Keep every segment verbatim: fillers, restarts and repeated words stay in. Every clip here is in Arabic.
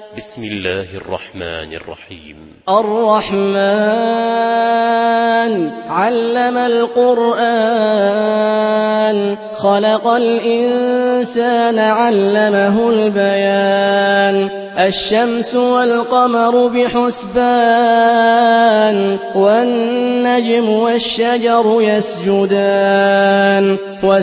بسم الله الرحمن الرحيم. الرحمن علم القرآن خلق الإنسان علمه البيان الشمس والقمر بحسبان والنجم والشجر يسجدان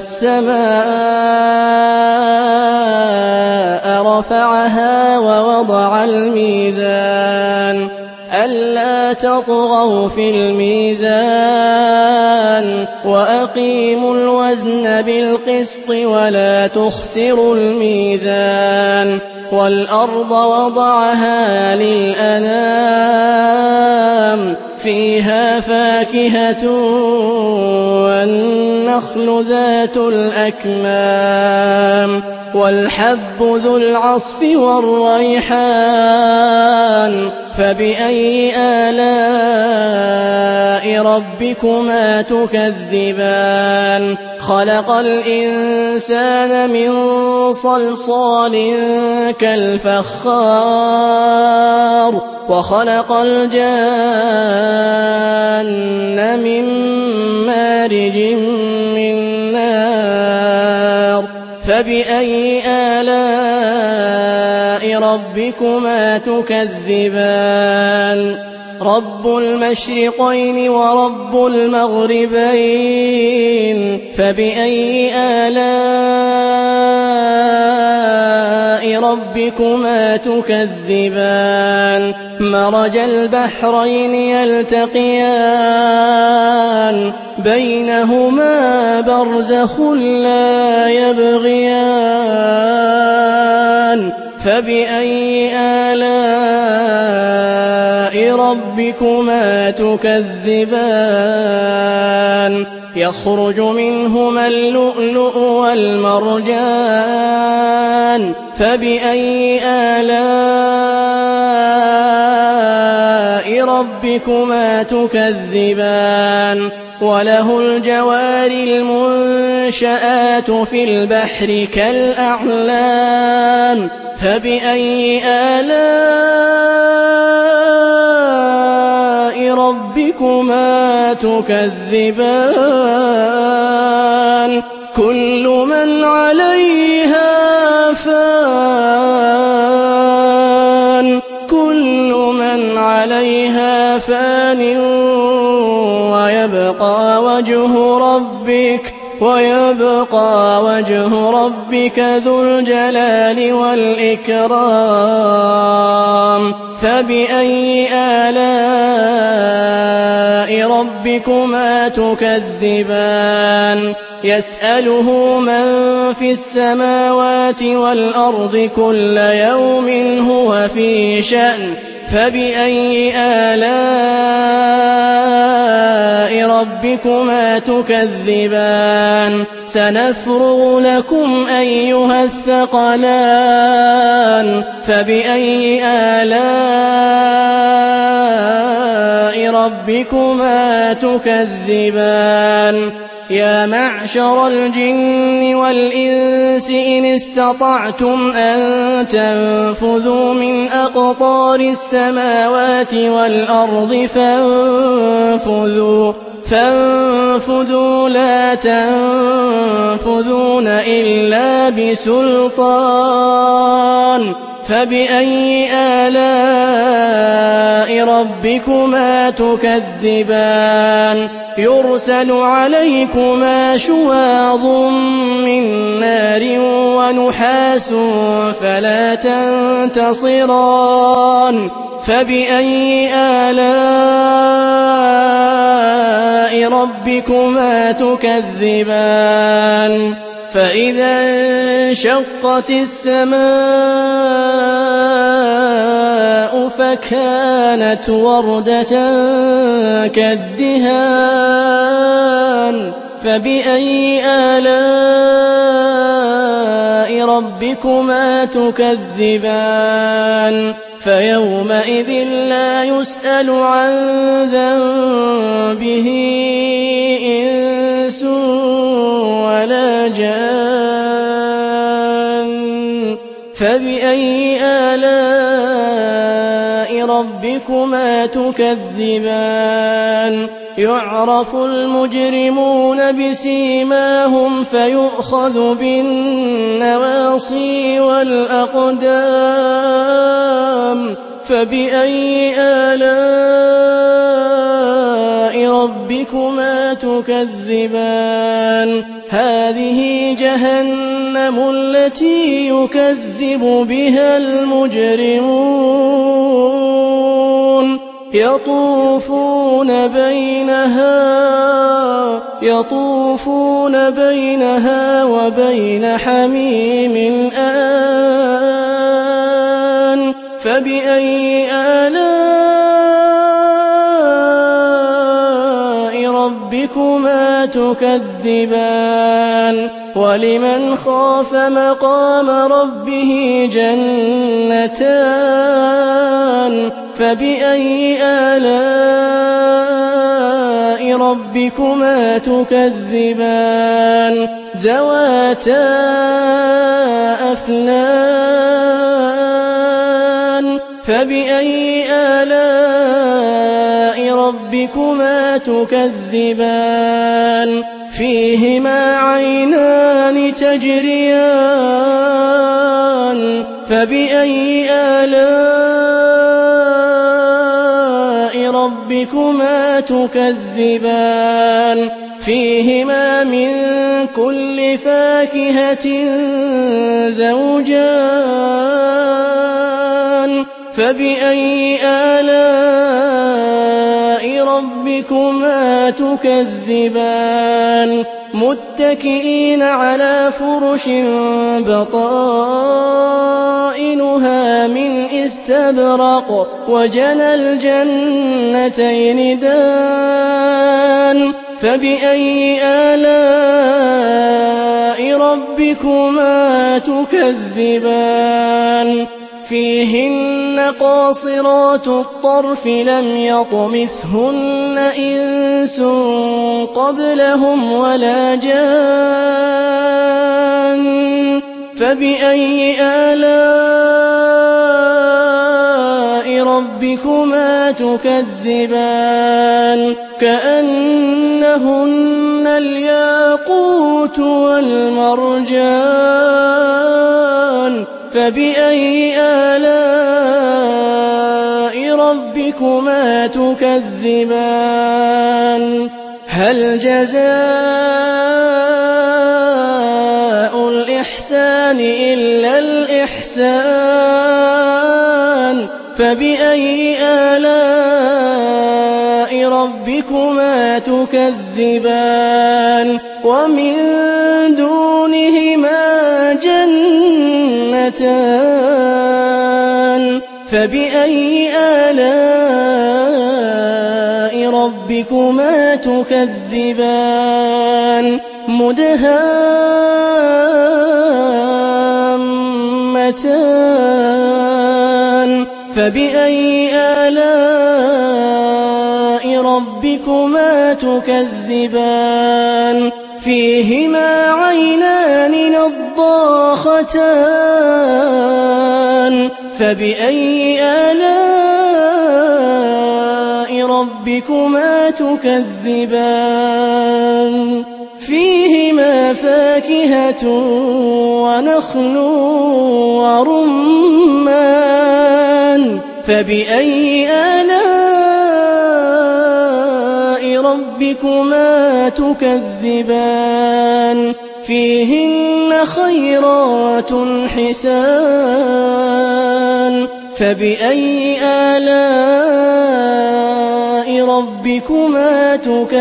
والسماء رفعها ووضع الميزان ألا تطغوا في الميزان وأقيموا الوزن بالقسط ولا تخسروا الميزان والأرض وضعها للأنام فيها فاكهة والنخل ذات الأكمام والحب ذو العصف والريحان فبأي آلاء ربكما تكذبان خلق الإنسان من صلصال كالفخار وخلق الجان من مارج من نار فبأي آلاء ربكما تكذبان رب المشرقين ورب المغربين فبأي آلاء ربكما تكذبان مرج البحرين يلتقيان بينهما برزخ لا يبغيان فبأي آلاء ربكما تكذبان يخرج منهما اللؤلؤ والمرجان فبأي آلاء ربكما تكذبان وله الجوار المنشآت في البحر كالأعلام فبأي آلاء ربكما تكذبان كل من عليها فان كل من عليها فان ويبقى وجه ربك ويبقى وجه ربك ذو الجلال والإكرام فبأي آلاء ربكما تكذبان يسأله من في السماوات والأرض كل يوم هو في شأن فبأي آلاء ربكما تكذبان سنفرغ لكم أيها الثقلان فبأي آلاء ربكما تكذبان يا معشر الجن والإنس إن استطعتم أن تنفذوا من أقطار السماوات والأرض فانفذوا فانفذوا لا تنفذون إلا بسلطان فبأي آلاء ربكما تكذبان يرسل عليكما شواظ من نار ونحاس فلا تنتصران فبأي آلاء ربكما تكذبان فإذا انشقت السماء فكانت وردة كالدهان فبأي آلاء ربكما تكذبان فيومئذ لا يسأل عن ذنبه إنس ولا جان فبأي آلاء ربكما تكذبان يعرف المجرمون بسيماهم فيؤخذ بالنواصي والأقدام فبأي آلاء ربكما تكذبان هذه جهنم التي يكذب بها المجرمون يطوفون بينها يطوفون بينها وبين حميم آن فبأي آلاء ربكما تكذبان ولمن خاف مقام ربه جنتان فبأي آلاء ربكما تكذبان ذواتا أفنان فبأي آلاء ربكما تكذبان فيهما عينان تجريان فبأي آلاء ربكما تكذبان فيهما من كل فاكهة زوجان فبأي آلاء ربكما تكذبان متكئين على فرش بطائنها من استبرق وجنى الجنتين دان فبأي آلاء ربكما تكذبان فيهن قاصرات الطرف لم يطمثهن إنس قبلهم ولا جان فبأي آلاء ربكما تكذبان كأنهن الياقوت والمرجان فبأي آلاء ربكما تكذبان هل جزاء الإحسان إلا الإحسان فبأي آلاء ربكما تكذبان ومن دونهما جنتان فبأي آلاء ربكما تكذبان مدهامتان فبأي آلاء ربكما تكذبان فيهما عينان نضاختان فبأي آلاء ربكما تكذبان فيهما فاكهة ونخل ورمان فبأي آلاء ربكما تكذبان فيهن خيرات حسان فبأي آلاء ربكما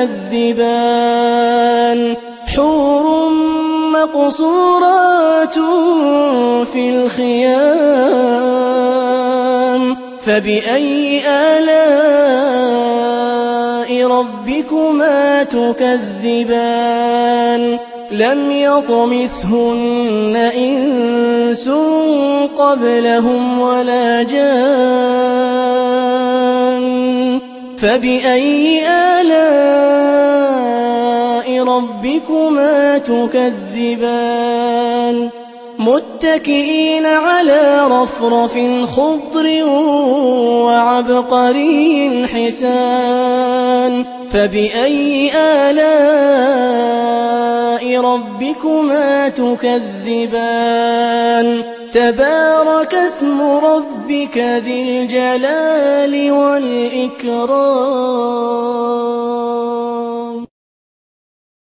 تكذبان حور مقصورات في الخيام فبأي آلاء ربكما تكذبان لم يطمثهن إنس قبلهم ولا جان فبأي آلاء ربكما تكذبان متكئين على رفرف خضر وعبقري حسان فبأي آلاء ربكما تكذبان تبارك اسم ربك ذي الجلال والإكرام